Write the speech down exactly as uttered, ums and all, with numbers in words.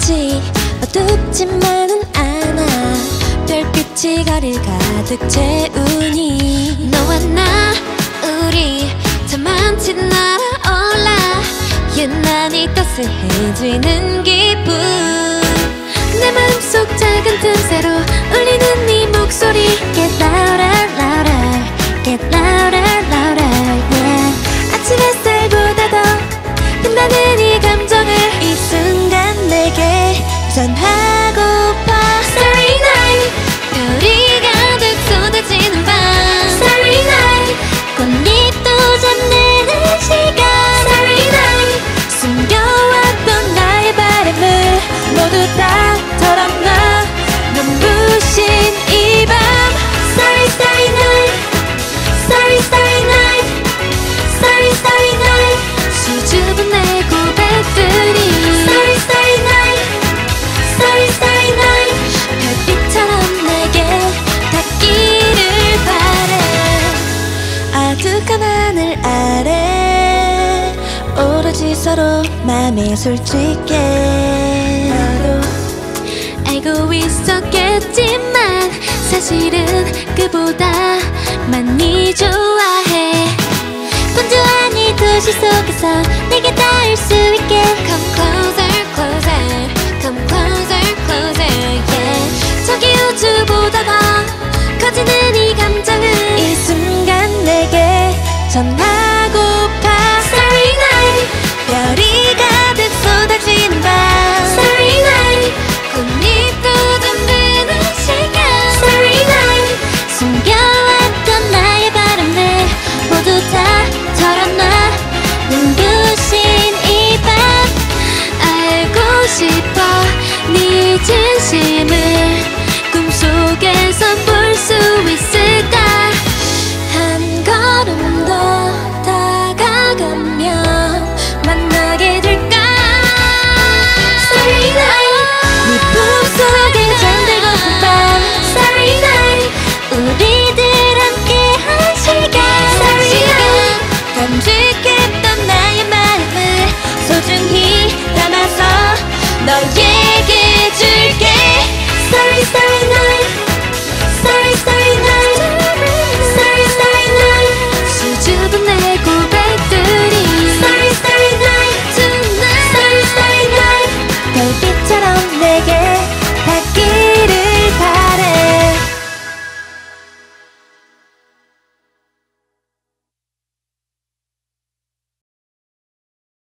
굳이 어둡지만은 않아. 별빛이 거리를 가득 채우니 너와 나 우리 참 많진 않아올라. 유난히 따스해지는 기분. 내 마음속 작은 틈새로 울리는 네 목소리. Get louder, louder, get louder, louder, yeah. 아침 햇살보다 더 빛나는 이 감정을 이 순간 내게 전하고파. Starry night, 별이 가득 쏟아지는 밤. Starry night, 꽃잎도 잠드는 시간. Starry night, 숨겨왔던 나의 바람을 모두 다 털어놔 눈부신 이 밤. Starry, starry night, starry, starry night, starry, starry night. 수줍은 내 고백들이 Starry, starry night, starry, starry night. 별빛처럼 내게 닿기를 바래. 아득한 하늘 아래 오로지 서로 맘에 솔직해. 나도 알고 있었겠지만 사실은 그보다 많이 좋아해. 분주한 이 도시 속에서 내게 닿을 수 있게 Come close.